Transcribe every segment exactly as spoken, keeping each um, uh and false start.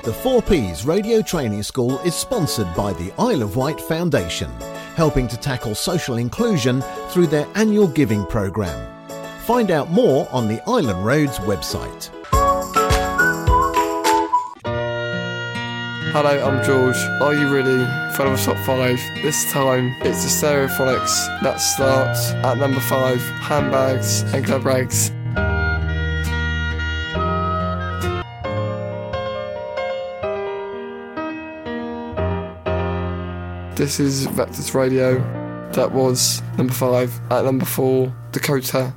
The four Ps Radio Training School is sponsored by the Isle of Wight Foundation, helping to tackle social inclusion through their annual giving programme. Find out more on the Island Roads website. Hello, I'm George. Are you ready for another top five? This time, it's the Stereophonics that starts at number five, Handbags and Glad Rags. This is Vectors Radio. That was number five. At number four, Dakota.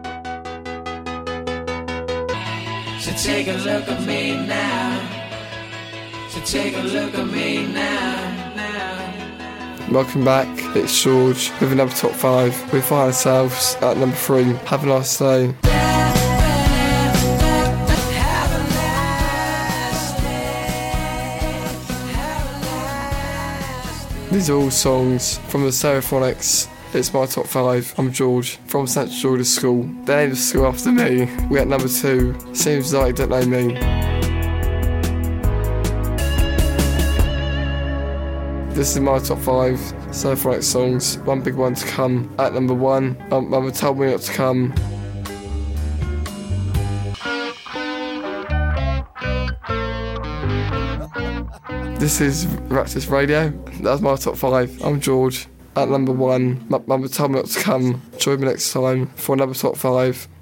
So take a look at me now. So take a look at me now, now. Welcome back, it's George with another top five. We find ourselves at number three, Have a Nice Day. These are all songs from the Stereophonics. It's my top five. I'm George from Central Georgia School. They named the school after me. We at number two, Seems Like You Don't Know Me. This is my top five Stereophonics songs. One big one to come. At number one, um, Mama Told Me Not to Come. This is Vectors Radio. That's my top five. I'm George. At number one, Mama Told Me Not to Come. Join me next time for another top five.